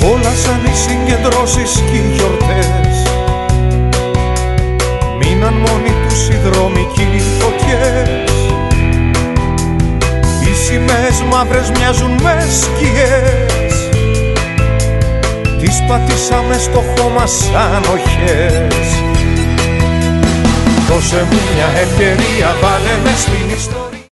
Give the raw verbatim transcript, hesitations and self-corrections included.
Όλα σαν οι συγκεντρώσεις κι οι γιορτές. Μείναν μόνοι τους οι δρόμοι κι οι φωτιές. Οι σημαίες μαύρες μοιάζουν με σκιές. Τις πατήσαμε στο χώμα σαν οχές. Δώσε μου μια ευκαιρία, βάλε με στην ιστορία.